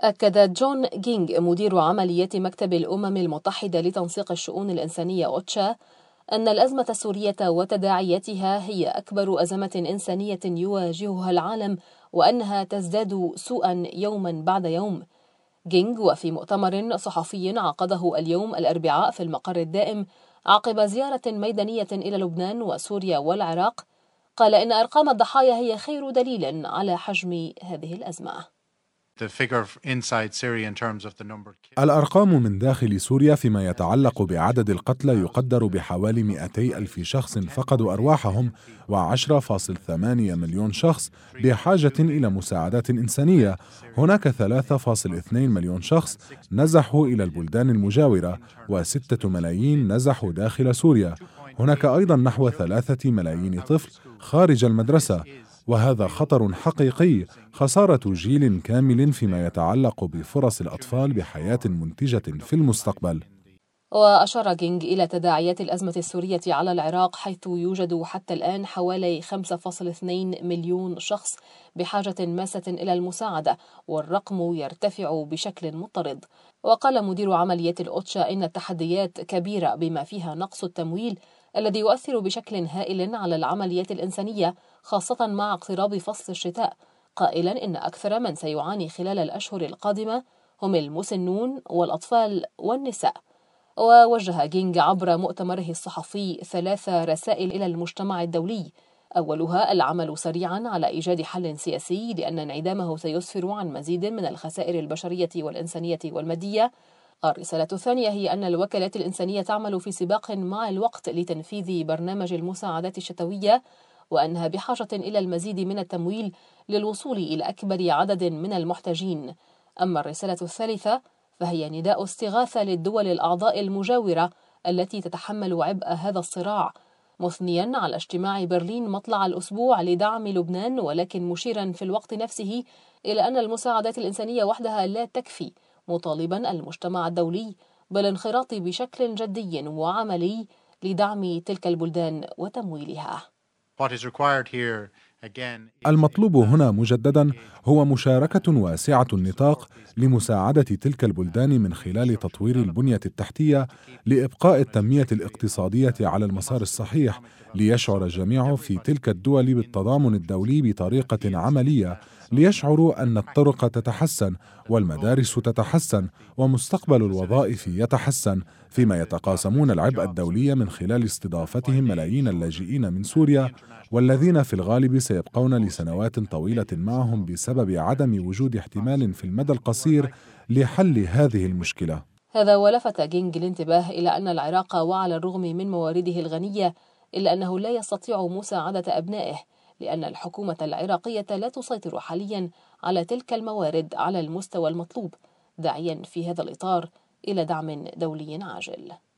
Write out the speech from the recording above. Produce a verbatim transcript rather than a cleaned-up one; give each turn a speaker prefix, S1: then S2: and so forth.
S1: أكد جون جينغ مدير عمليات مكتب الأمم المتحدة لتنسيق الشؤون الإنسانية أوتشا أن الأزمة السورية وتداعياتها هي أكبر أزمة إنسانية يواجهها العالم، وأنها تزداد سوءا يوما بعد يوم. جينغ وفي مؤتمر صحفي عقده اليوم الأربعاء في المقر الدائم عقب زيارة ميدانية إلى لبنان وسوريا والعراق، قال إن أرقام الضحايا هي خير دليل على حجم هذه الأزمة.
S2: الأرقام من داخل سوريا فيما يتعلق بعدد القتلى يقدر بحوالي مئتي ألف شخص فقدوا أرواحهم، وعشرة فاصلة ثمانية مليون شخص بحاجة إلى مساعدات إنسانية. هناك ثلاثة فاصلة اثنين مليون شخص نزحوا إلى البلدان المجاورة، وستة ملايين نزحوا داخل سوريا. هناك أيضا نحو ثلاثة ملايين طفل خارج المدرسة، وهذا خطر حقيقي، خسارة جيل كامل فيما يتعلق بفرص الأطفال بحياة منتجة في المستقبل.
S1: وأشار جينغ إلى تداعيات الأزمة السورية على العراق، حيث يوجد حتى الآن حوالي خمسة فاصلة اثنين مليون شخص بحاجة ماسة إلى المساعدة، والرقم يرتفع بشكل مضطرد. وقال مدير عمليات الأوتشا إن التحديات كبيرة، بما فيها نقص التمويل الذي يؤثر بشكل هائل على العمليات الإنسانية، خاصة مع اقتراب فصل الشتاء، قائلا إن أكثر من سيعاني خلال الأشهر القادمة هم المسنون والأطفال والنساء. ووجه جينغ عبر مؤتمره الصحفي ثلاث رسائل إلى المجتمع الدولي، أولها العمل سريعا على إيجاد حل سياسي، لأن انعدامه سيسفر عن مزيد من الخسائر البشرية والإنسانية والمادية. الرسالة الثانية هي أن الوكالات الإنسانية تعمل في سباق مع الوقت لتنفيذ برنامج المساعدات الشتوية، وأنها بحاجة إلى المزيد من التمويل للوصول إلى أكبر عدد من المحتاجين. أما الرسالة الثالثة فهي نداء استغاثة للدول الأعضاء المجاورة التي تتحمل عبء هذا الصراع، مثنيا على اجتماع برلين مطلع الأسبوع لدعم لبنان، ولكن مشيرا في الوقت نفسه إلى أن المساعدات الإنسانية وحدها لا تكفي، مطالبا المجتمع الدولي بالانخراط بشكل جدي وعملي لدعم تلك البلدان وتمويلها.
S2: المطلوب هنا مجددا هو مشاركة واسعة النطاق لمساعدة تلك البلدان من خلال تطوير البنية التحتية لإبقاء التنمية الاقتصادية على المسار الصحيح، ليشعر الجميع في تلك الدول بالتضامن الدولي بطريقة عملية، ليشعروا أن الطرق تتحسن والمدارس تتحسن ومستقبل الوظائف يتحسن، فيما يتقاسمون العبء الدولي من خلال استضافتهم ملايين اللاجئين من سوريا، والذين في الغالب سيبقون لسنوات طويلة معهم بسبب عدم وجود احتمال في المدى القصير لحل هذه المشكلة.
S1: هذا ولفت جينغ الانتباه إلى أن العراق، وعلى الرغم من موارده الغنية، إلا أنه لا يستطيع مساعدة أبنائه، لأن الحكومة العراقية لا تسيطر حاليا على تلك الموارد على المستوى المطلوب، داعيا في هذا الإطار إلى دعم دولي عاجل.